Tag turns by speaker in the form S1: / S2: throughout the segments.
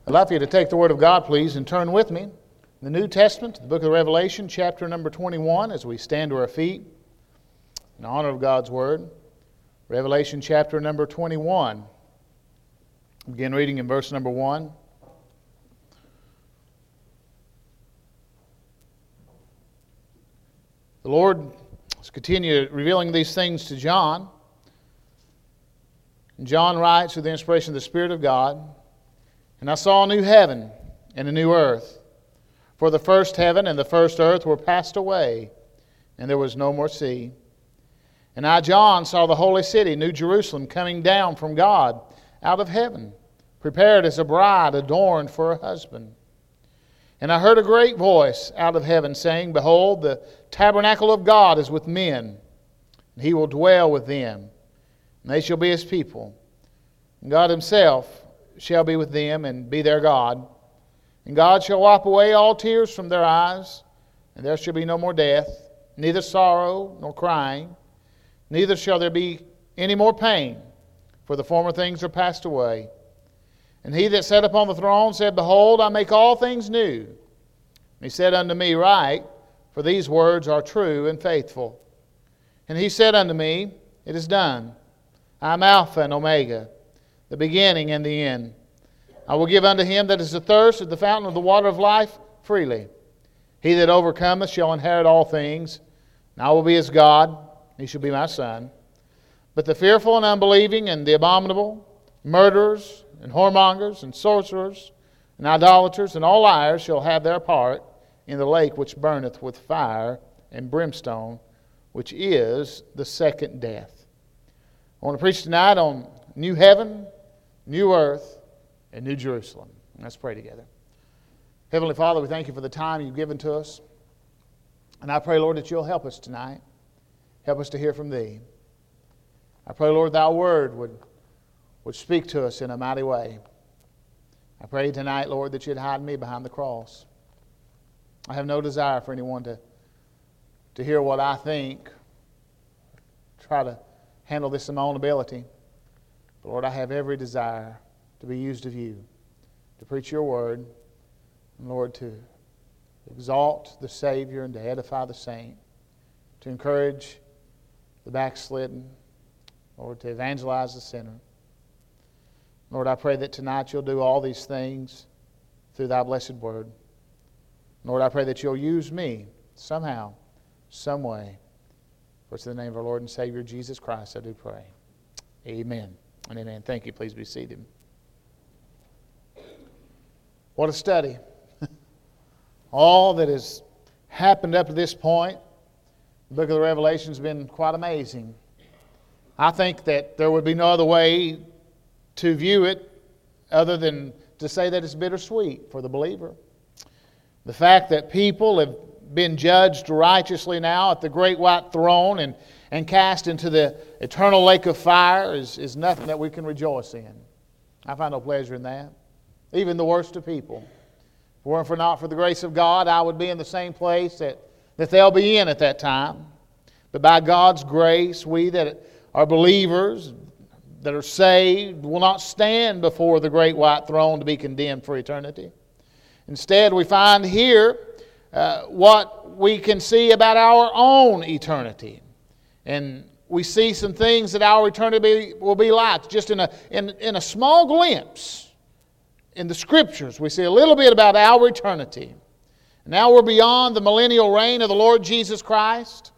S1: I'd like for you to take the Word of God, please, and turn with me in the New Testament to the book of Revelation, chapter number 21, as we stand to our feet in honor of God's Word. Revelation chapter number 21. Begin reading in verse number 1. The Lord has continued revealing these things to John. And John writes with the inspiration of the Spirit of God, "And I saw a new heaven and a new earth. For the first heaven and the first earth were passed away, and there was no more sea. And I, John, saw the holy city, New Jerusalem, coming down from God out of heaven, prepared as a bride adorned for her husband. And I heard a great voice out of heaven saying, Behold, the tabernacle of God is with men, and He will dwell with them, and they shall be His people. And God Himself shall be with them and be their God. And God shall wipe away all tears from their eyes, and there shall be no more death, neither sorrow nor crying, neither shall there be any more pain, for the former things are passed away. And He that sat upon the throne said, Behold, I make all things new. And He said unto me, Write, for these words are true and faithful. And He said unto me, It is done. I am Alpha and Omega, the beginning and the end. I will give unto him that is athirst at the fountain of the water of life freely. He that overcometh shall inherit all things, and I will be his God, he shall be my son. But the fearful and unbelieving and the abominable, murderers and whoremongers and sorcerers and idolaters and all liars shall have their part in the lake which burneth with fire and brimstone, which is the second death." I want to preach tonight on new heaven, new earth, and New Jerusalem. Let's pray together. Heavenly Father, we thank You for the time You've given to us. And I pray, Lord, that You'll help us tonight. Help us to hear from Thee. I pray, Lord, Thy Word would speak to us in a mighty way. I pray tonight, Lord, that You'd hide me behind the cross. I have no desire for anyone to hear what I think, try to handle this in my own ability. But Lord, I have every desire to be used of You, to preach Your Word, and Lord, to exalt the Savior and to edify the saint, to encourage the backslidden, Lord, to evangelize the sinner. Lord, I pray that tonight You'll do all these things through Thy blessed Word. Lord, I pray that You'll use me somehow, some way. For it's in the name of our Lord and Savior, Jesus Christ, I do pray. Amen and amen. Thank you. Please be seated. What a study. All that has happened up to this point, the book of the Revelation has been quite amazing. I think that there would be no other way to view it other than to say that it's bittersweet for the believer. The fact that people have been judged righteously now at the great white throne and cast into the eternal lake of fire is nothing that we can rejoice in. I find no pleasure in that. Even the worst of people. If it weren't not for the grace of God, I would be in the same place that they'll be in at that time. But by God's grace, we that are believers, that are saved, will not stand before the great white throne to be condemned for eternity. Instead, we find here what we can see about our own eternity. And we see some things that our eternity will be like. Just in a small glimpse in the Scriptures, we see a little bit about our eternity. Now we're beyond the millennial reign of the Lord Jesus Christ.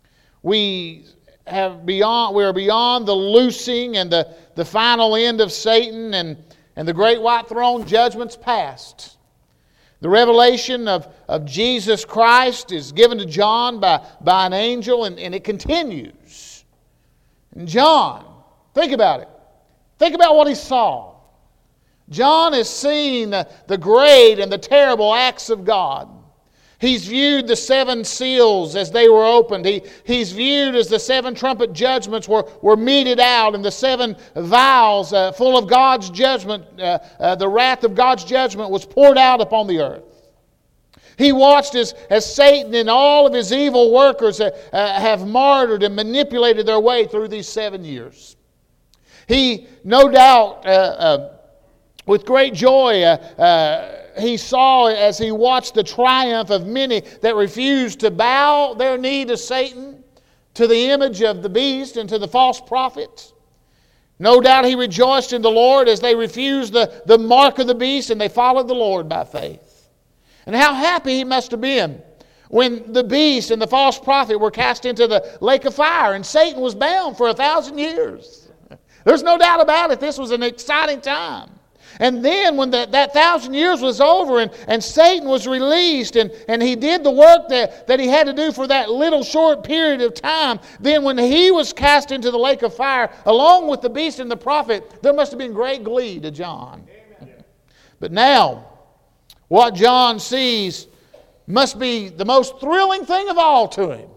S1: We are beyond the loosing and the final end of Satan and the great white throne judgment's past. The revelation of Jesus Christ is given to John by an angel, and it continues. And John, think about it. Think about what he saw. John has seen the great and the terrible acts of God. He's viewed the seven seals as they were opened. He's viewed as the seven trumpet judgments were meted out, and the seven vials full of God's judgment, the wrath of God's judgment was poured out upon the earth. He watched as Satan and all of his evil workers have martyred and manipulated their way through these 7 years. He, no doubt, With great joy, he saw as he watched the triumph of many that refused to bow their knee to Satan, to the image of the beast, and to the false prophets. No doubt he rejoiced in the Lord as they refused the mark of the beast and they followed the Lord by faith. And how happy he must have been when the beast and the false prophet were cast into the lake of fire and Satan was bound for 1,000 years. There's no doubt about it. This was an exciting time. And then when that 1,000 years was over and Satan was released and he did the work that he had to do for that little short period of time, then when he was cast into the lake of fire along with the beast and the prophet, there must have been great glee to John. Amen. But now, what John sees must be the most thrilling thing of all to him.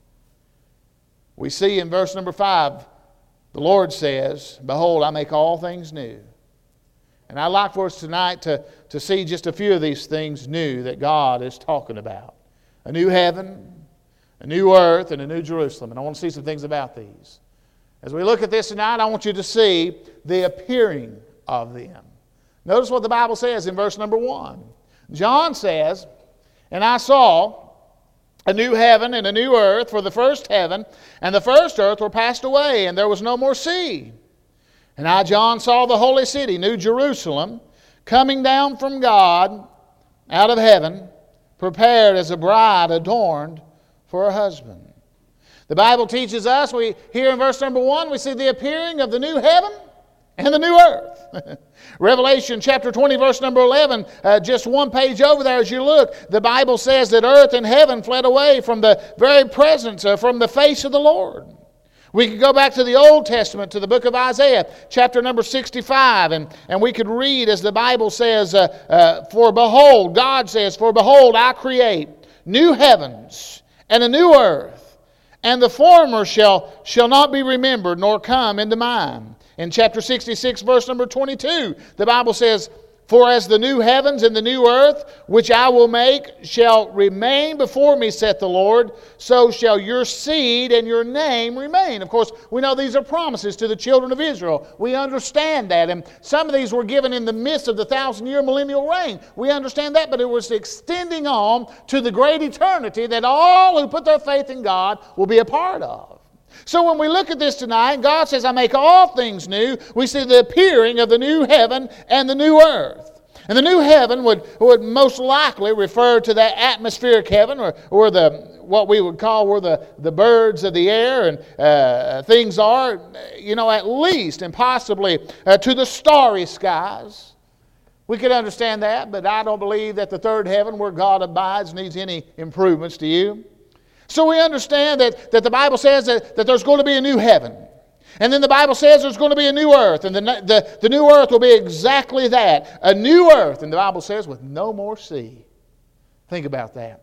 S1: We see in verse number 5, the Lord says, "Behold, I make all things new." And I'd like for us tonight to see just a few of these things new that God is talking about. A new heaven, a new earth, and a new Jerusalem. And I want to see some things about these. As we look at this tonight, I want you to see the appearing of them. Notice what the Bible says in verse number 1. John says, "And I saw a new heaven and a new earth, for the first heaven and the first earth were passed away, and there was no more sea. And I, John, saw the holy city, New Jerusalem, coming down from God out of heaven, prepared as a bride adorned for her husband." The Bible teaches us, here in verse number 1, we see the appearing of the new heaven and the new earth. Revelation chapter 20, verse number 11, just one page over there as you look, the Bible says that earth and heaven fled away from the very presence, from the face of the Lord. We could go back to the Old Testament, to the book of Isaiah, chapter number 65, and we could read as the Bible says, "For behold," God says, "For behold, I create new heavens and a new earth, and the former shall not be remembered, nor come into mind." In chapter 66, verse number 22, the Bible says, "For as the new heavens and the new earth, which I will make, shall remain before me, saith the Lord, so shall your seed and your name remain." Of course, we know these are promises to the children of Israel. We understand that. And some of these were given in the midst of the 1,000-year millennial reign. We understand that, but it was extending on to the great eternity that all who put their faith in God will be a part of. So when we look at this tonight, God says, "I make all things new," we see the appearing of the new heaven and the new earth. And the new heaven would most likely refer to that atmospheric heaven, or what we would call where the birds of the air and things are, at least, and possibly to the starry skies. We could understand that, but I don't believe that the third heaven where God abides needs any improvements, to you. So we understand that the Bible says that there's going to be a new heaven. And then the Bible says there's going to be a new earth. And the new earth will be exactly that. A new earth. And the Bible says with no more sea. Think about that.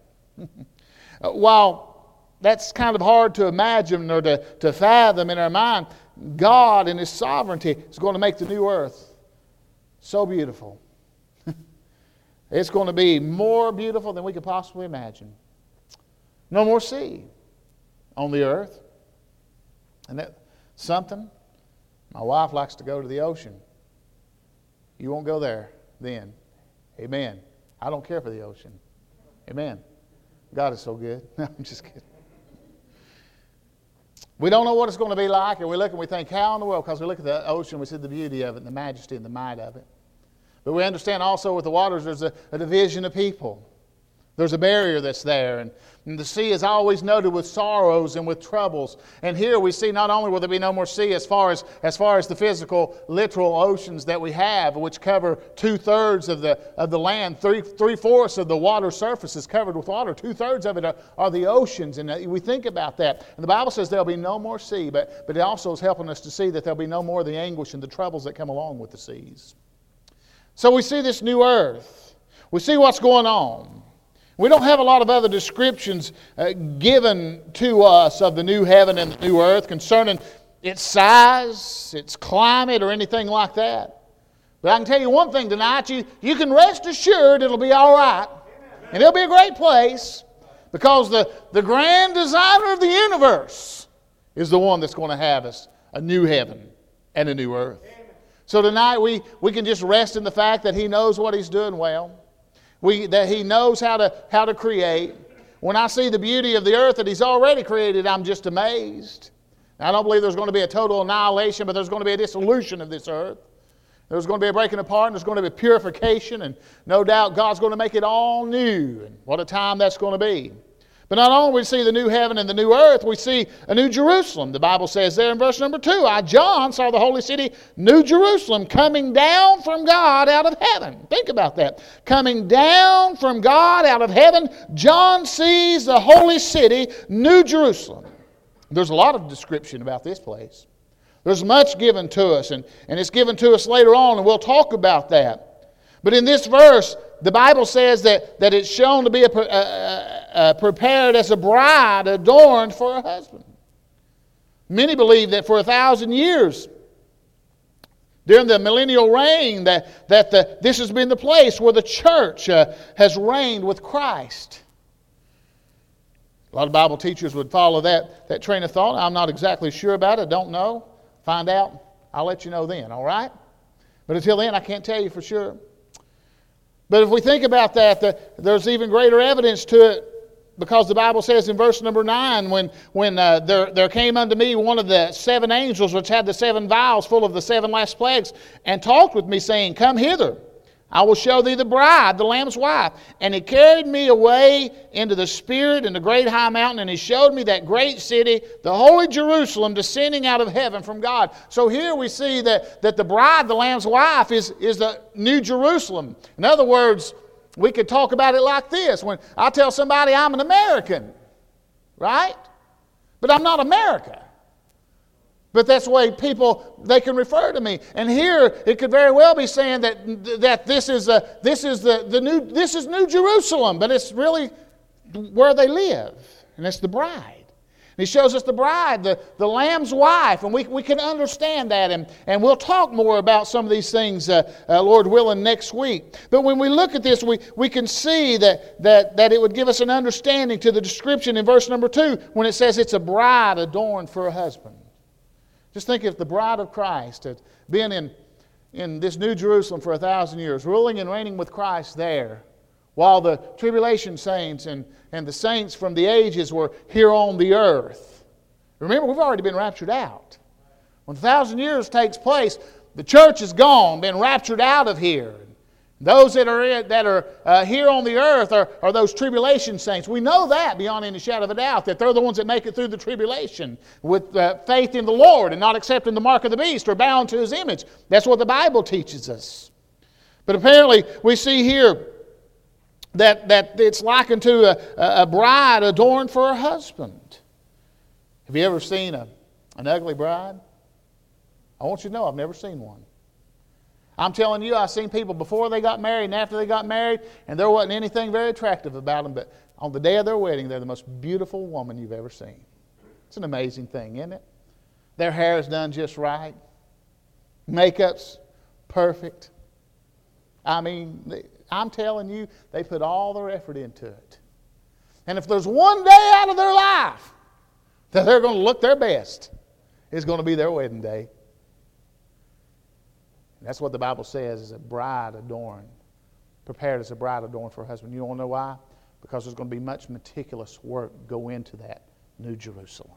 S1: While that's kind of hard to imagine or to fathom in our mind, God in His sovereignty is going to make the new earth so beautiful. It's going to be more beautiful than we could possibly imagine. No more sea on the earth. And that's something. My wife likes to go to the ocean. You won't go there then. Amen. I don't care for the ocean. Amen. God is so good. No, I'm just kidding. We don't know what it's going to be like, and we look and we think, how in the world? Because we look at the ocean, we see the beauty of it and the majesty and the might of it. But we understand also with the waters there's a division of people. There's a barrier that's there. And the sea is always noted with sorrows and with troubles. And here we see not only will there be no more sea as far as the physical, literal oceans that we have, which cover 2/3 of the land. 3/4 of the water surface is covered with water. 2/3 of it are the oceans. And we think about that. And the Bible says there'll be no more sea. But it also is helping us to see that there'll be no more of the anguish and the troubles that come along with the seas. So we see this new earth. We see what's going on. We don't have a lot of other descriptions given to us of the new heaven and the new earth concerning its size, its climate, or anything like that. But I can tell you one thing tonight, you can rest assured it'll be all right. And it'll be a great place because the grand designer of the universe is the one that's going to have us a new heaven and a new earth. So tonight we can just rest in the fact that He knows what He's doing well. That He knows how to create. When I see the beauty of the earth that He's already created, I'm just amazed. I don't believe there's going to be a total annihilation, but there's going to be a dissolution of this earth. There's going to be a breaking apart, and there's going to be purification, and no doubt God's going to make it all new. And what a time that's going to be. But not only do we see the new heaven and the new earth, we see a new Jerusalem. The Bible says there in verse number 2, I, John, saw the holy city, New Jerusalem, coming down from God out of heaven. Think about that. Coming down from God out of heaven, John sees the holy city, New Jerusalem. There's a lot of description about this place. There's much given to us, and it's given to us later on, and we'll talk about that. But in this verse, the Bible says that it's shown to be prepared as a bride adorned for a husband. Many believe that for 1,000 years, during the millennial reign, this has been the place where the church has reigned with Christ. A lot of Bible teachers would follow that train of thought. I'm not exactly sure about it. Don't know. Find out. I'll let you know then, all right? But until then, I can't tell you for sure. But if we think about that, there's even greater evidence to it, because the Bible says in verse number 9, when there came unto me one of the 7 angels which had the 7 vials full of the 7 last plagues, and talked with me, saying, Come hither, I will show thee the bride, the Lamb's wife. And he carried me away into the Spirit in the great high mountain, and he showed me that great city, the holy Jerusalem, descending out of heaven from God. So here we see that the bride, the Lamb's wife, is the New Jerusalem. In other words, we could talk about it like this. When I tell somebody I'm an American, right? But I'm not America. But that's the way they can refer to me. And here it could very well be saying that this is New Jerusalem, but it's really where they live, and it's the bride. And he shows us the bride, the Lamb's wife, and we can understand that, and we'll talk more about some of these things, Lord willing, next week. But when we look at this, we can see that it would give us an understanding to the description in verse number 2 when it says it's a bride adorned for a husband. Just think if the bride of Christ had been in this New Jerusalem for 1,000 years, ruling and reigning with Christ there, while the tribulation saints and the saints from the ages were here on the earth. Remember, we've already been raptured out. When 1,000 years takes place, the church is gone, been raptured out of here. Those that are here on the earth are those tribulation saints. We know that beyond any shadow of a doubt, that they're the ones that make it through the tribulation with faith in the Lord and not accepting the mark of the beast or bound to His image. That's what the Bible teaches us. But apparently we see here that it's likened to a bride adorned for her husband. Have you ever seen an ugly bride? I want you to know I've never seen one. I'm telling you, I've seen people before they got married and after they got married, and there wasn't anything very attractive about them, but on the day of their wedding, they're the most beautiful woman you've ever seen. It's an amazing thing, isn't it? Their hair is done just right. Makeup's perfect. I mean, I'm telling you, they put all their effort into it. And if there's one day out of their life that they're going to look their best, it's going to be their wedding day. That's what the Bible says is a bride adorned, prepared as a bride adorned for her husband. You want to know why? Because there's going to be much meticulous work go into that New Jerusalem.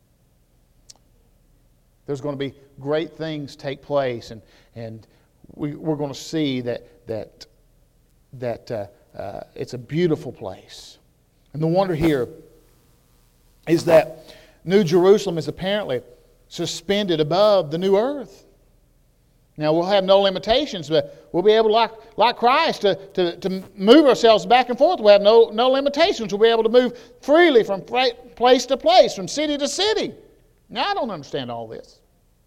S1: There's going to be great things take place, and we're going to see that it's a beautiful place. And the wonder here is that New Jerusalem is apparently suspended above the new earth. Now, we'll have no limitations, but we'll be able, like Christ, to move ourselves back and forth. We'll have no limitations. We'll be able to move freely from place to place, from city to city. Now, I don't understand all this,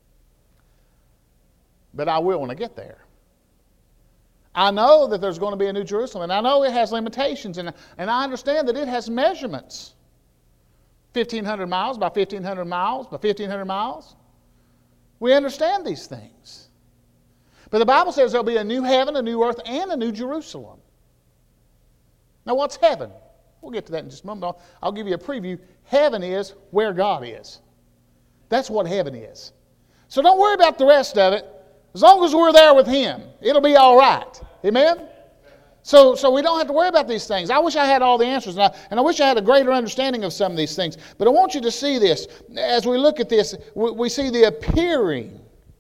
S1: but I will when I get there. I know that there's going to be a New Jerusalem, and I know it has limitations, and I understand that it has measurements. 1,500 miles by 1,500 miles by 1,500 miles. We understand these things. But the Bible says there'll be a new heaven, a new earth, and a new Jerusalem. Now, what's heaven? We'll get to that in just a moment. I'll give you a preview. Heaven is where God is. That's what heaven is. So don't worry about the rest of it. As long as we're there with Him, it'll be all right. Amen? So we don't have to worry about these things. I wish I had all the answers, and I wish I had a greater understanding of some of these things. But I want you to see this. As we look at this, we see the appearing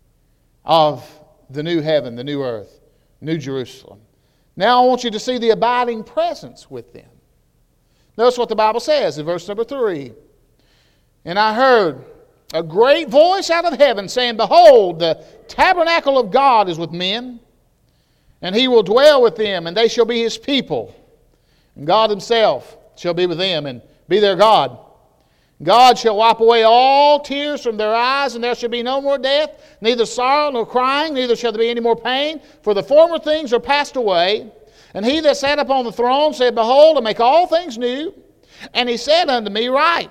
S1: of the new heaven, the new earth, New Jerusalem. Now I want you to see the abiding presence with them. Notice what the Bible says in verse number 3. And I heard a great voice out of heaven saying, Behold, the tabernacle of God is with men, and He will dwell with them, and they shall be His people. And God Himself shall be with them and be their God. God shall wipe away all tears from their eyes, and there shall be no more death, neither sorrow nor crying, neither shall there be any more pain, for the former things are passed away. And He that sat upon the throne said, Behold, I make all things new. And He said unto me, Write,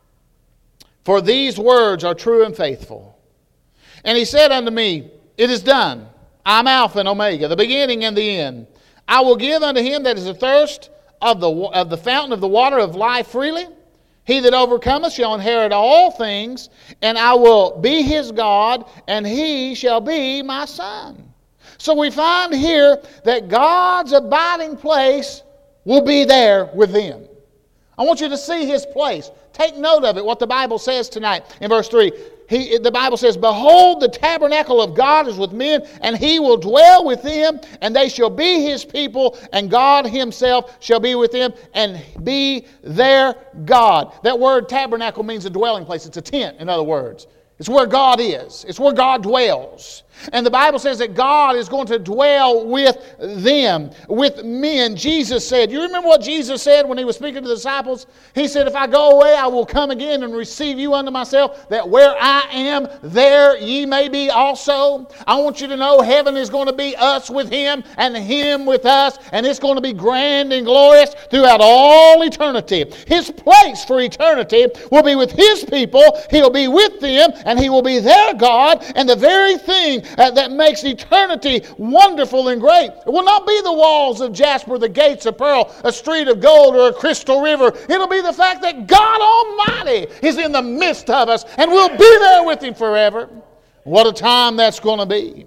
S1: for these words are true and faithful. And He said unto me, It is done. I am Alpha and Omega, the beginning and the end. I will give unto him that is athirst of the fountain of the water of life freely. He that overcometh shall inherit all things, and I will be his God, and he shall be my son. So we find here that God's abiding place will be there with them. I want you to see His place. Take note of it, what the Bible says tonight in verse 3. The Bible says, Behold, the tabernacle of God is with men, and He will dwell with them, and they shall be His people, and God Himself shall be with them, and be their God. That word tabernacle means a dwelling place. It's a tent, in other words. It's where God is. It's where God dwells. And the Bible says that God is going to dwell with them, with men. Jesus said, you remember what Jesus said when He was speaking to the disciples? He said, If I go away, I will come again and receive you unto myself, that where I am, there ye may be also. I want you to know heaven is going to be us with Him and Him with us, and it's going to be grand and glorious throughout all eternity. His place for eternity will be with His people. He'll be with them, and He will be their God, and the very thing that makes eternity wonderful and great. It will not be the walls of jasper, the gates of pearl, a street of gold, or a crystal river. It'll be the fact that God Almighty is in the midst of us, and we'll be there with Him forever. What a time that's going to be.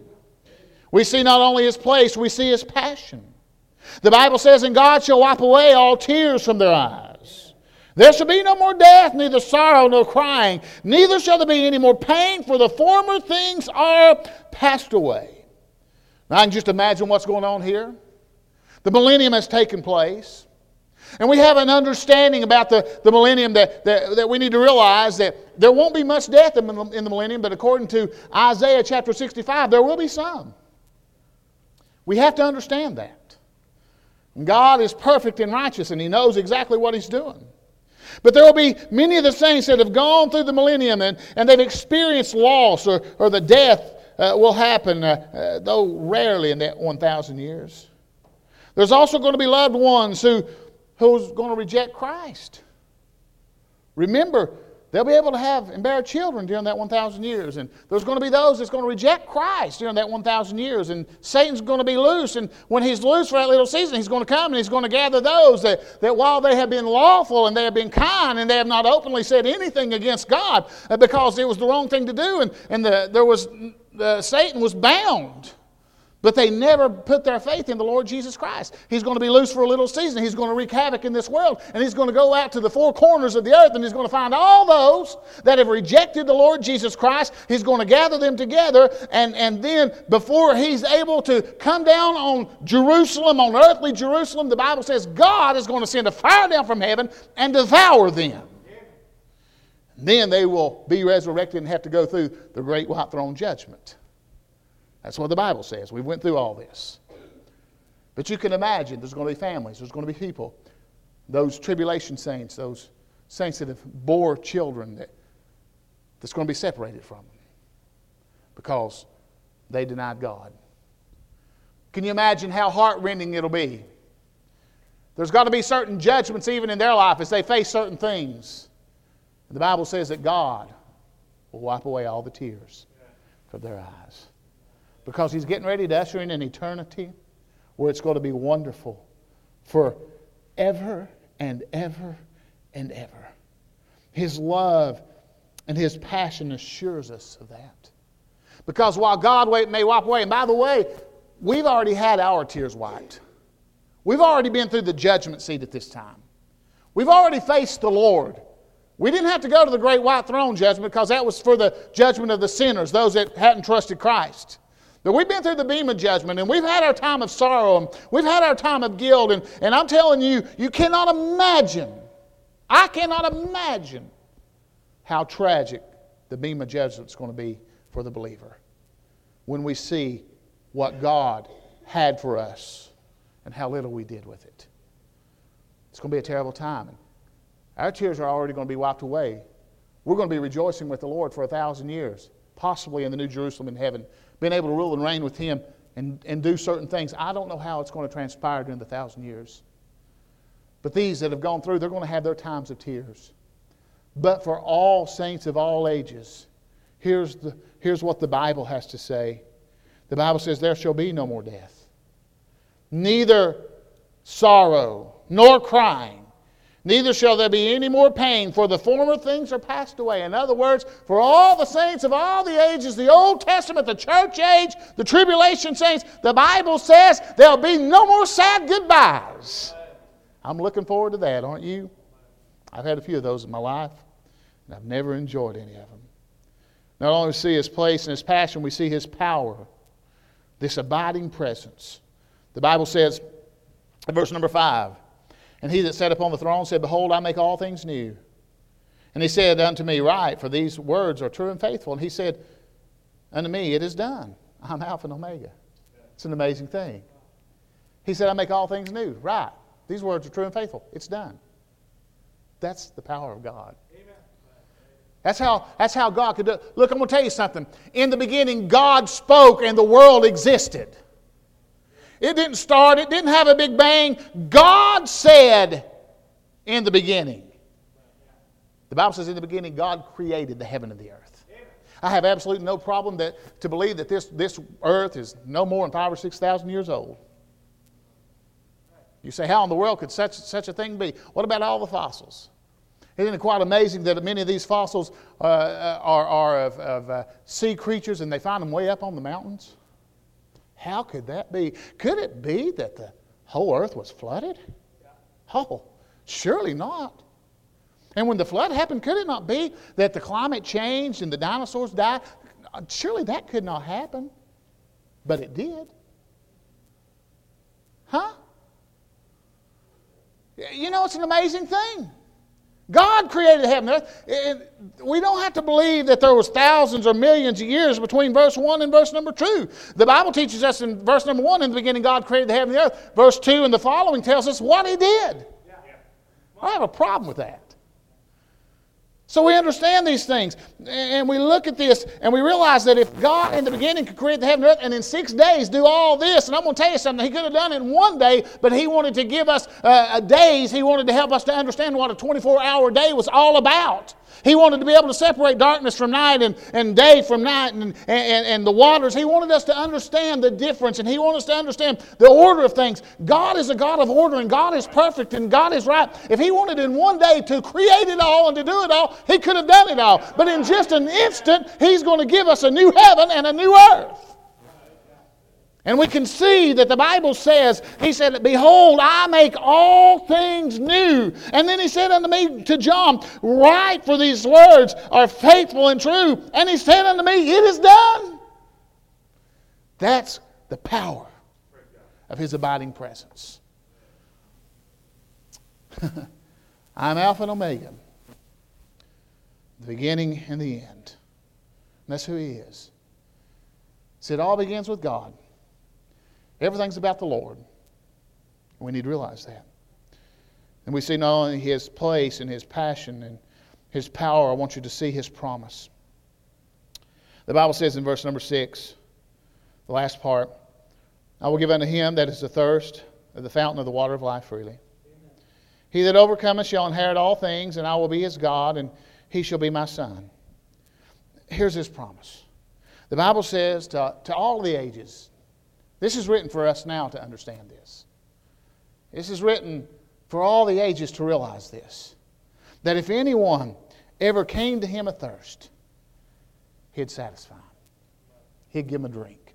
S1: We see not only His place, we see His passion. The Bible says, And God shall wipe away all tears from their eyes. There shall be no more death, neither sorrow nor crying, neither shall there be any more pain, for the former things are passed away. Now I can just imagine what's going on here. The millennium has taken place. And we have an understanding about the millennium that we need to realize that there won't be much death in the millennium, but according to Isaiah chapter 65, there will be some. We have to understand that. God is perfect and righteous, and He knows exactly what He's doing. But there will be many of the saints that have gone through the millennium and they've experienced loss or the death will happen, though rarely in that 1,000 years. There's also going to be loved ones who's going to reject Christ. Remember, they'll be able to have and bear children during that 1,000 years. And there's going to be those that's going to reject Christ during that 1,000 years. And Satan's going to be loose. And when he's loose for that little season, he's going to come and he's going to gather those that while they have been lawful and they have been kind and they have not openly said anything against God because it was the wrong thing to do. And Satan was bound. But they never put their faith in the Lord Jesus Christ. He's going to be loose for a little season. He's going to wreak havoc in this world. And He's going to go out to the four corners of the earth and He's going to find all those that have rejected the Lord Jesus Christ. He's going to gather them together. And then before He's able to come down on Jerusalem, on earthly Jerusalem, the Bible says God is going to send a fire down from heaven and devour them. Then they will be resurrected and have to go through the great white throne judgment. That's what the Bible says. We went through all this. But you can imagine there's going to be families, there's going to be people, those tribulation saints, those saints that have bore children that's going to be separated from them because they denied God. Can you imagine how heart-rending it'll be? There's got to be certain judgments even in their life as they face certain things. And the Bible says that God will wipe away all the tears from their eyes. Because He's getting ready to usher in an eternity where it's going to be wonderful forever and ever and ever. His love and His passion assures us of that. Because while God may wipe away, and by the way, we've already had our tears wiped. We've already been through the judgment seat at this time. We've already faced the Lord. We didn't have to go to the great white throne judgment because that was for the judgment of the sinners, those that hadn't trusted Christ. But we've been through the beam of judgment, and we've had our time of sorrow, and we've had our time of guilt, and I'm telling you, you cannot imagine, I cannot imagine how tragic the beam of judgment is going to be for the believer when we see what God had for us and how little we did with it. It's going to be a terrible time. Our tears are already going to be wiped away. We're going to be rejoicing with the Lord for 1,000 years, possibly in the New Jerusalem in heaven, being able to rule and reign with Him and do certain things. I don't know how it's going to transpire during the 1,000 years. But these that have gone through, they're going to have their times of tears. But for all saints of all ages, here's what the Bible has to say. The Bible says, there shall be no more death, neither sorrow nor crying, neither shall there be any more pain, for the former things are passed away. In other words, for all the saints of all the ages, the Old Testament, the church age, the tribulation saints, the Bible says there'll be no more sad goodbyes. I'm looking forward to that, aren't you? I've had a few of those in my life, and I've never enjoyed any of them. Not only do we see His place and His passion, we see His power, this abiding presence. The Bible says, in verse number 5, and He that sat upon the throne said, behold, I make all things new. And He said unto me, write, for these words are true and faithful. And He said unto me, it is done. I'm Alpha and Omega. It's an amazing thing. He said, I make all things new. Write. These words are true and faithful. It's done. That's the power of God. Amen. That's how God could do it. Look, I'm going to tell you something. In the beginning, God spoke and the world existed. It didn't start. It didn't have a big bang. God said in the beginning. The Bible says in the beginning, God created the heaven and the earth. I have absolutely no problem to believe that this earth is no more than 5,000 or 6,000 years old. You say, how in the world could such a thing be? What about all the fossils? Isn't it quite amazing that many of these fossils are of sea creatures and they find them way up on the mountains? How could that be? Could it be that the whole earth was flooded? Oh, surely not. And when the flood happened, could it not be that the climate changed and the dinosaurs died? Surely that could not happen. But it did. Huh? You know, it's an amazing thing. God created heaven and earth. And we don't have to believe that there was thousands or millions of years between verse 1 and verse number 2. The Bible teaches us in verse number 1, in the beginning God created the heaven and the earth. Verse 2 and the following tells us what He did. I don't have a problem with that. So we understand these things, and we look at this, and we realize that if God in the beginning could create the heaven and earth, and in 6 days do all this, and I'm going to tell you something, He could have done it in 1 day, but He wanted to give us days. He wanted to help us to understand what a 24-hour day was all about. He wanted to be able to separate darkness from night and day from night and the waters. He wanted us to understand the difference, and He wanted us to understand the order of things. God is a God of order, and God is perfect, and God is right. If He wanted in 1 day to create it all and to do it all, He could have done it all. But in just an instant, He's going to give us a new heaven and a new earth. And we can see that the Bible says, He said, behold, I make all things new. And then He said unto me, to John, write, for these words are faithful and true. And He said unto me, it is done. That's the power of His abiding presence. I'm Alpha and Omega, the beginning and the end. And that's who He is. See, it all begins with God. Everything's about the Lord. We need to realize that. And we see not only His place and His passion and His power, I want you to see His promise. The Bible says in verse number 6, the last part, I will give unto him that is athirst of the fountain of the water of life freely. Amen. He that overcometh shall inherit all things, and I will be his God, and he shall be my son. Here's His promise. The Bible says to all the ages, this is written for us now to understand this. This is written for all the ages to realize this. That if anyone ever came to Him athirst, He'd satisfy him. He'd give them a drink.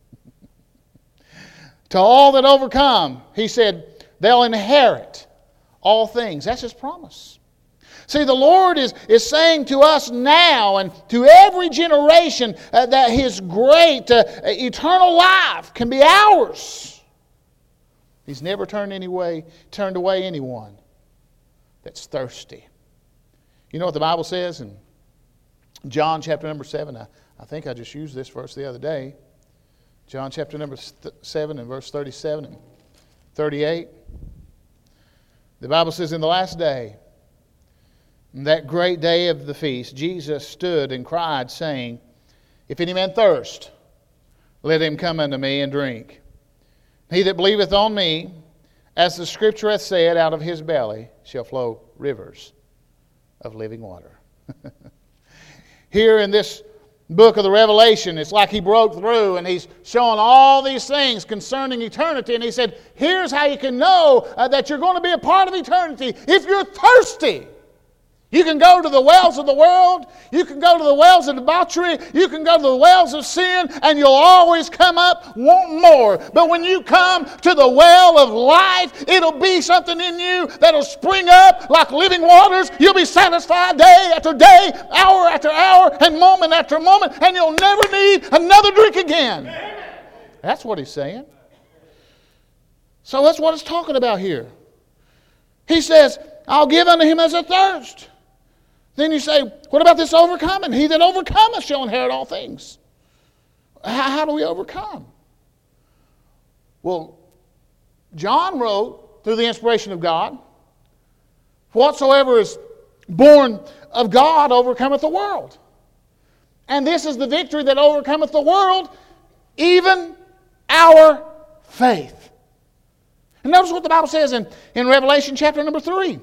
S1: To all that overcome, He said, they'll inherit all things. That's His promise. See, the Lord is saying to us now and to every generation that His great eternal life can be ours. He's never turned away anyone that's thirsty. You know what the Bible says in John chapter number 7? I think I just used this verse the other day. John chapter number 7 and verse 37 and 38. The Bible says, in the last day, that great day of the feast, Jesus stood and cried, saying, if any man thirst, let him come unto me and drink. He that believeth on me, as the Scripture hath said, out of his belly shall flow rivers of living water. Here in this book of the Revelation, it's like He broke through and He's showing all these things concerning eternity. And He said, here's how you can know that you're going to be a part of eternity. If you're thirsty, you can go to the wells of the world. You can go to the wells of debauchery. You can go to the wells of sin, and you'll always come up wanting more. But when you come to the well of life, it'll be something in you that'll spring up like living waters. You'll be satisfied day after day, hour after hour, and moment after moment, and you'll never need another drink again. That's what He's saying. So that's what it's talking about here. He says, I'll give unto him as a thirst. Then you say, what about this overcoming? He that overcometh shall inherit all things. How do we overcome? Well, John wrote through the inspiration of God, whatsoever is born of God overcometh the world. And this is the victory that overcometh the world, even our faith. And notice what the Bible says in Revelation chapter number 3.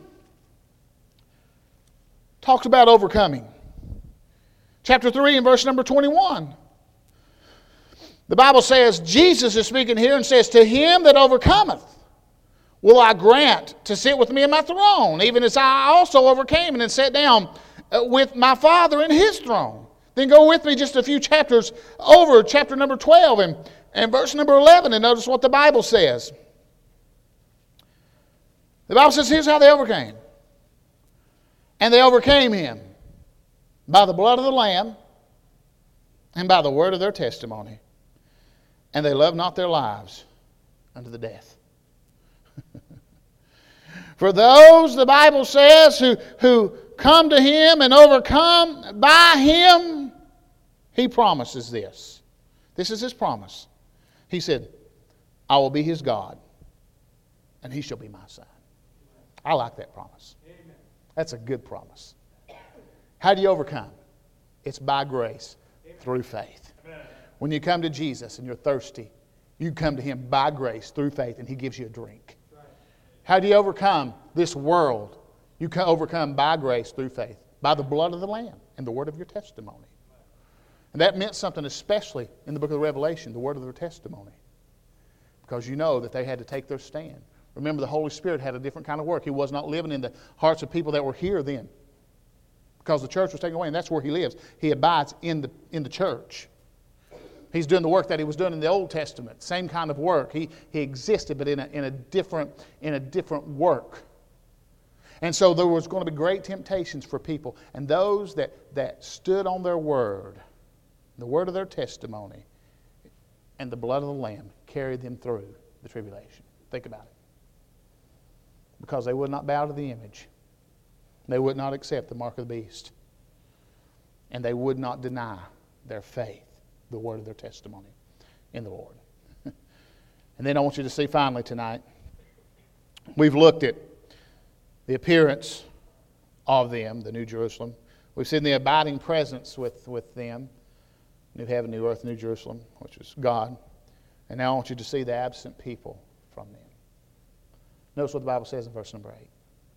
S1: Talks about overcoming. Chapter 3 and verse number 21. The Bible says, Jesus is speaking here and says, to him that overcometh will I grant to sit with me in my throne, even as I also overcame and then sat down with my Father in His throne. Then go with me just a few chapters over, chapter number 12 and verse number 11, and notice what the Bible says. The Bible says, here's how they overcame. And they overcame him by the blood of the Lamb and by the word of their testimony. And they loved not their lives unto the death. For those, the Bible says, who come to him and overcome by him, he promises this. This is his promise. He said, I will be his God, and he shall be my son. I like that promise. Amen. That's a good promise. How do you overcome? It's by grace, through faith. Amen. When you come to Jesus and you're thirsty, you come to him by grace, through faith, and he gives you a drink. Right. How do you overcome this world? You can overcome by grace, through faith, by the blood of the Lamb and the word of your testimony. And that meant something especially in the book of the Revelation, the word of their testimony. Because you know that they had to take their stand. Remember, the Holy Spirit had a different kind of work. He was not living in the hearts of people that were here then. Because the church was taken away, and that's where he lives. He abides in the church. He's doing the work that he was doing in the Old Testament. Same kind of work. He existed, but in a different work. And so there was going to be great temptations for people. And those that stood on their word, the word of their testimony, and the blood of the Lamb carried them through the tribulation. Think about it. Because they would not bow to the image. They would not accept the mark of the beast. And they would not deny their faith, the word of their testimony in the Lord. And then I want you to see finally tonight, we've looked at the appearance of them, the New Jerusalem. We've seen the abiding presence with them. New heaven, new earth, new Jerusalem, which is God. And now I want you to see the absent people from them. Notice what the Bible says in verse number 8.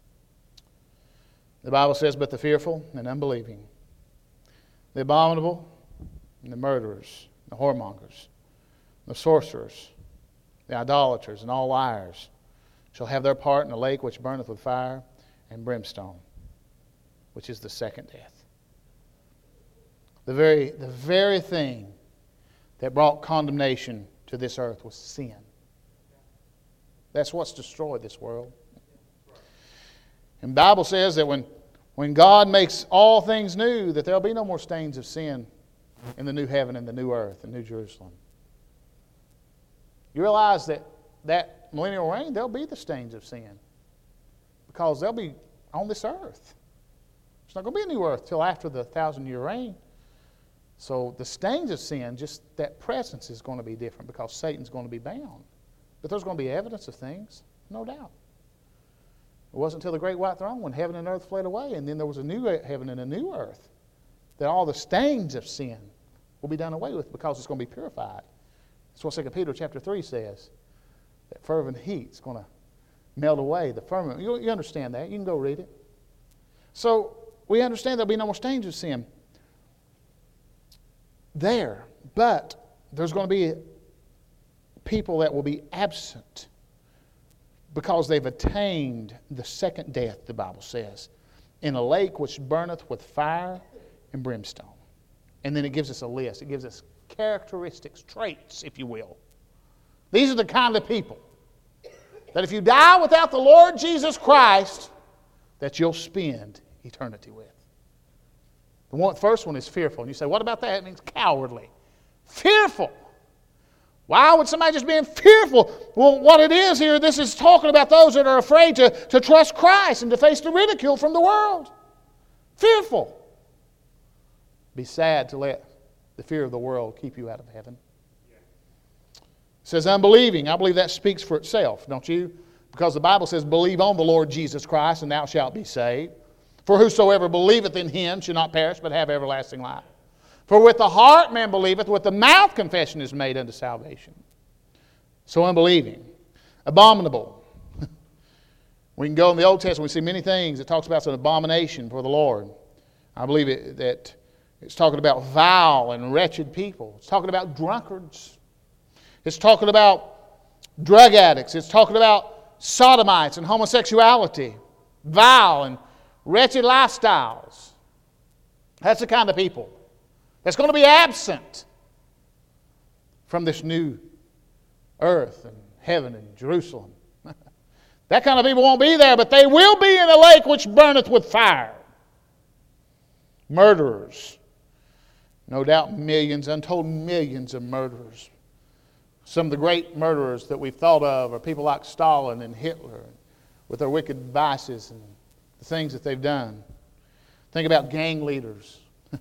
S1: The Bible says, but the fearful and unbelieving, the abominable and the murderers, the whoremongers, the sorcerers, the idolaters, and all liars shall have their part in the lake which burneth with fire and brimstone, which is the second death. The very thing that brought condemnation to this earth was sin. That's what's destroyed this world. And the Bible says that when God makes all things new, that there'll be no more stains of sin in the new heaven and the new earth and New Jerusalem. You realize that millennial reign, there'll be the stains of sin because they'll be on this earth. There's not going to be a new earth till after the 1,000-year reign. So the stains of sin, just that presence is going to be different because Satan's going to be bound. But there's going to be evidence of things, no doubt. It wasn't until the great white throne when heaven and earth fled away, and then there was a new heaven and a new earth, that all the stains of sin will be done away with because it's going to be purified. That's what 2 Peter chapter 3 says. That fervent heat's going to melt away the firmament. You understand that. You can go read it. So we understand there'll be no more stains of sin there. But there's going to be people that will be absent because they've attained the second death, the Bible says, in a lake which burneth with fire and brimstone. And then it gives us a list. It gives us characteristics, traits, if you will. These are the kind of people that if you die without the Lord Jesus Christ, that you'll spend eternity with. The first one is fearful. And you say, what about that? It means cowardly. Fearful. Why would somebody just be fearful? Well, what it is here, this is talking about those that are afraid to trust Christ and to face the ridicule from the world. Fearful. Be sad to let the fear of the world keep you out of heaven. It says unbelieving. I believe that speaks for itself, don't you? Because the Bible says, believe on the Lord Jesus Christ and thou shalt be saved. For whosoever believeth in him shall not perish but have everlasting life. For with the heart man believeth, with the mouth confession is made unto salvation. So unbelieving. Abominable. We can go in the Old Testament, we see many things that talks about an abomination for the Lord. I believe that it's talking about vile and wretched people. It's talking about drunkards. It's talking about drug addicts. It's talking about sodomites and homosexuality. Vile and wretched lifestyles. That's the kind of people that's going to be absent from this new earth and heaven and Jerusalem. That kind of people won't be there, but they will be in a lake which burneth with fire. Murderers. No doubt millions, untold millions of murderers. Some of the great murderers that we've thought of are people like Stalin and Hitler with their wicked vices and the things that they've done. Think about gang leaders.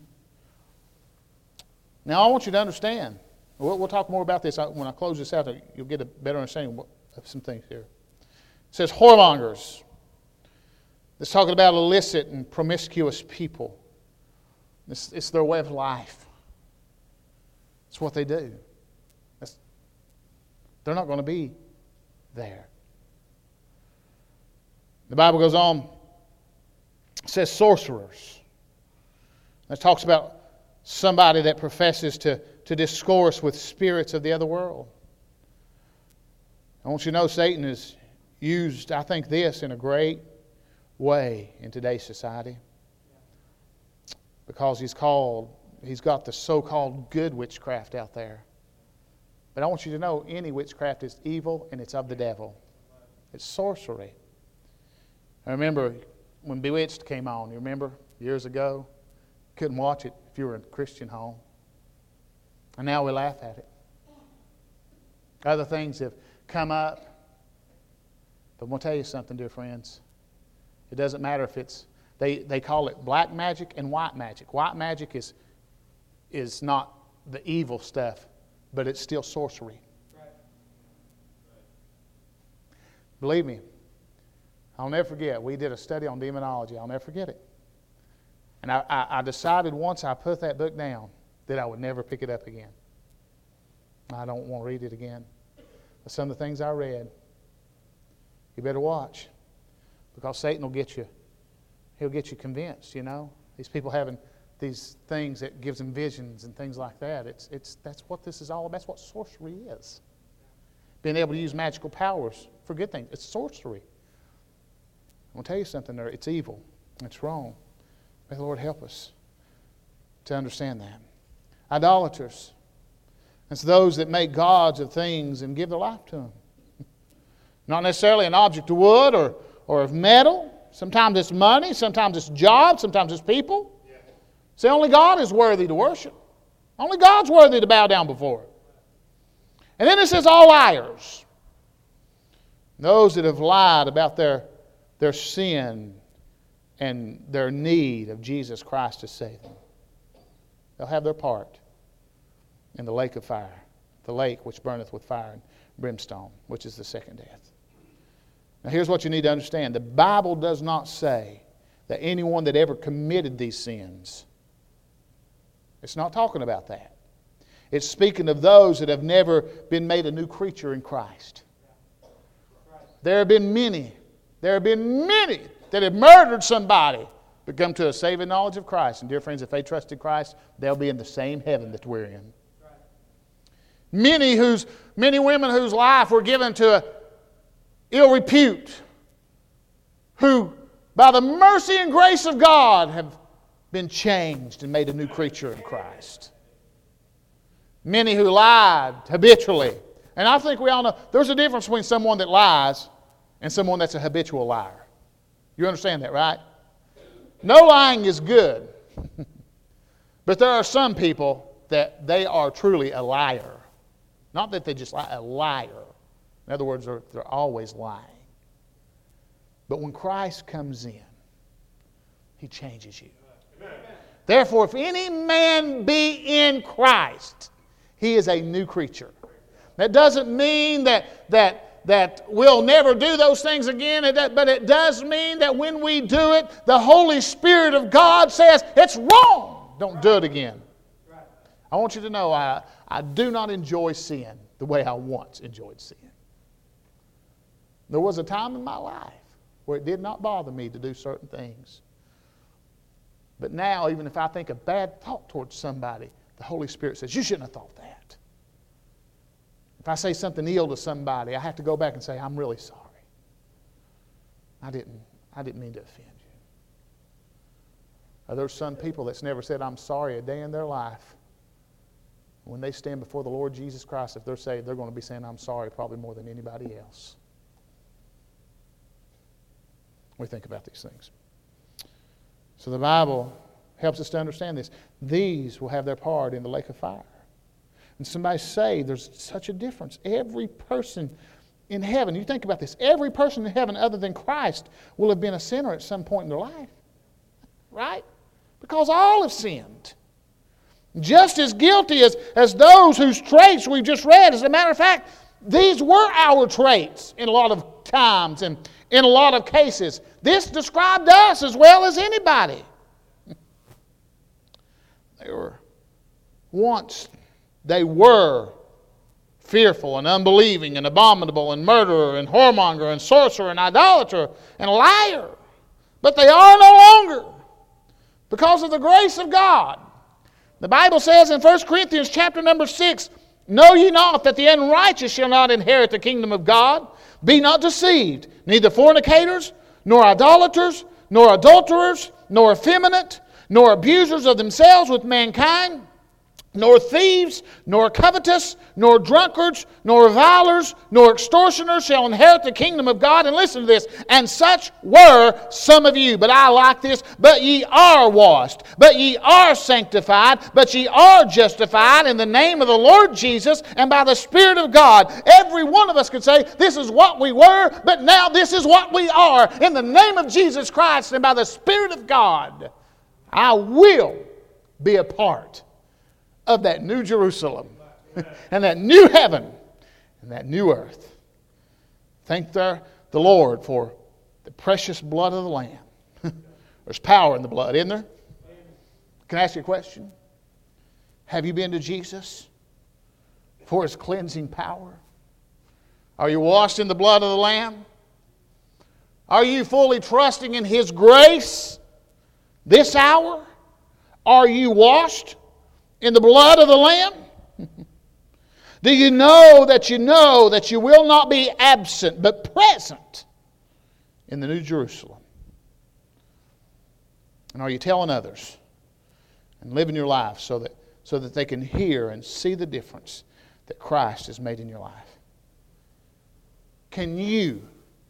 S1: Now, I want you to understand. We'll talk more about this when I close this out. You'll get a better understanding of some things here. It says whoremongers. It's talking about illicit and promiscuous people. It's their way of life. It's what they do. They're not going to be there. The Bible goes on. It says sorcerers. It talks about somebody that professes to discourse with spirits of the other world. I want you to know Satan has used, I think, this in a great way in today's society. Because he's got the so-called good witchcraft out there. But I want you to know any witchcraft is evil and it's of the devil. It's sorcery. I remember when Bewitched came on, you remember, years ago? Couldn't watch it if you were in a Christian home. And now we laugh at it. Other things have come up. But I'm going to tell you something, dear friends. It doesn't matter if it's, they call it black magic and white magic. White magic is not the evil stuff, but it's still sorcery. Right. Believe me, I'll never forget. We did a study on demonology. I'll never forget it. And I decided once I put that book down that I would never pick it up again. I don't want to read it again. But some of the things I read, you better watch. Because Satan will get you. He'll get you convinced, you know. These people having these things that gives them visions and things like that. That's what this is all about. That's what sorcery is. Being able to use magical powers for good things. It's sorcery. I'm going to tell you something there. It's evil. It's wrong. May the Lord help us to understand that. Idolaters. It's those that make gods of things and give their life to them. Not necessarily an object of wood or of metal. Sometimes it's money, sometimes it's jobs, sometimes it's people. See, only God is worthy to worship. Only God's worthy to bow down before. And then it says all liars. Those that have lied about their sin and their need of Jesus Christ to save them. They'll have their part in the lake of fire, the lake which burneth with fire and brimstone, which is the second death. Now here's what you need to understand. The Bible does not say that anyone that ever committed these sins, it's not talking about that. It's speaking of those that have never been made a new creature in Christ. There have been many that have murdered somebody but come to a saving knowledge of Christ. And dear friends, if they trusted Christ, they'll be in the same heaven that we're in. Many women whose life were given to ill repute, who by the mercy and grace of God have been changed and made a new creature in Christ. Many who lied habitually. And I think we all know there's a difference between someone that lies and someone that's a habitual liar. You understand that, right? No lying is good. But there are some people that they are truly a liar. Not that they just lie, a liar. In other words, they're always lying. But when Christ comes in, He changes you. Amen. Therefore, if any man be in Christ, he is a new creature. That doesn't mean that we'll never do those things again, but it does mean that when we do it, the Holy Spirit of God says, it's wrong. Don't do it again. I want you to know I do not enjoy sin the way I once enjoyed sin. There was a time in my life where it did not bother me to do certain things. But now, even if I think a bad thought towards somebody, the Holy Spirit says, you shouldn't have thought that. If I say something ill to somebody, I have to go back and say, I'm really sorry. I didn't mean to offend you. There's some people that's never said I'm sorry a day in their life. When they stand before the Lord Jesus Christ, if they're saved, they're going to be saying I'm sorry probably more than anybody else. We think about these things. So the Bible helps us to understand this. These will have their part in the lake of fire. And somebody say there's such a difference. Every person in heaven, you think about this, every person in heaven other than Christ will have been a sinner at some point in their life. Right? Because all have sinned. Just as guilty as those whose traits we've just read. As a matter of fact, these were our traits in a lot of times and in a lot of cases. This described us as well as anybody. They were fearful and unbelieving and abominable and murderer and whoremonger and sorcerer and idolater and liar. But they are no longer because of the grace of God. The Bible says in 1 Corinthians chapter number 6, know ye not that the unrighteous shall not inherit the kingdom of God? Be not deceived, neither fornicators, nor idolaters, nor adulterers, nor effeminate, nor abusers of themselves with mankind, nor thieves, nor covetous, nor drunkards, nor revilers, nor extortioners shall inherit the kingdom of God. And listen to this. And such were some of you. But I like this. But ye are washed. But ye are sanctified. But ye are justified in the name of the Lord Jesus and by the Spirit of God. Every one of us could say, this is what we were, but now this is what we are. In the name of Jesus Christ and by the Spirit of God, I will be a part of that new Jerusalem and that new heaven and that new earth. Thank the Lord for the precious blood of the Lamb. There's power in the blood, isn't there? Can I ask you a question? Have you been to Jesus for His cleansing power? Are you washed in the blood of the Lamb? Are you fully trusting in His grace this hour? Are you washed in the blood of the Lamb? Do you know that you will not be absent but present in the New Jerusalem? And are you telling others and living your life so that they can hear and see the difference that Christ is made in your life? Can you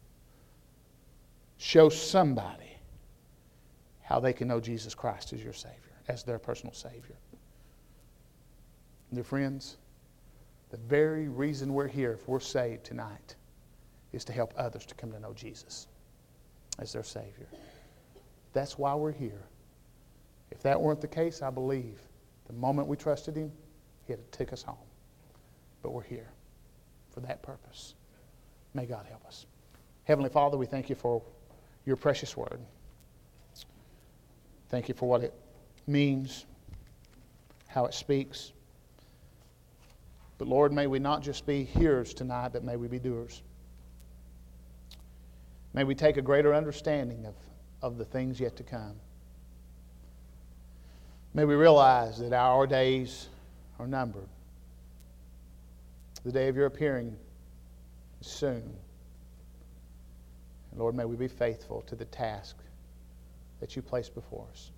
S1: show somebody how they can know Jesus Christ as your Savior, as their personal Savior? Dear friends, the very reason we're here, if we're saved tonight, is to help others to come to know Jesus as their Savior. That's why we're here. If that weren't the case, I believe the moment we trusted Him, He'd have took us home. But we're here for that purpose. May God help us. Heavenly Father, we thank You for Your precious word. Thank You for what it means, how it speaks. But Lord, may we not just be hearers tonight, but may we be doers. May we take a greater understanding of the things yet to come. May we realize that our days are numbered. The day of Your appearing is soon. And Lord, may we be faithful to the task that You placed before us.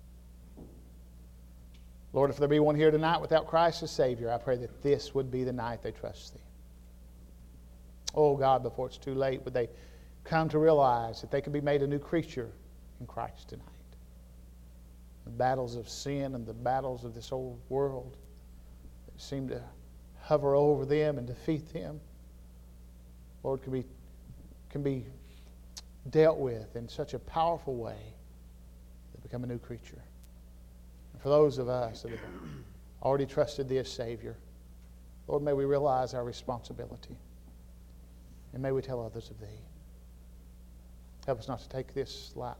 S1: Lord, if there be one here tonight without Christ as Savior, I pray that this would be the night they trust Thee. Oh God, before it's too late, would they come to realize that they can be made a new creature in Christ tonight. The battles of sin and the battles of this old world that seem to hover over them and defeat them, Lord, can be dealt with in such a powerful way that become a new creature. And for those of us that have already trusted Thee as Savior, Lord, may we realize our responsibility. And may we tell others of Thee. Help us not to take this lightly.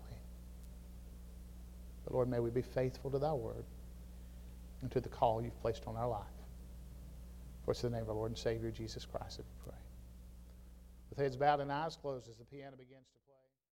S1: But Lord, may we be faithful to Thy word and to the call You've placed on our life. For it's in the name of our Lord and Savior, Jesus Christ, that we pray. With heads bowed and eyes closed as the piano begins to play.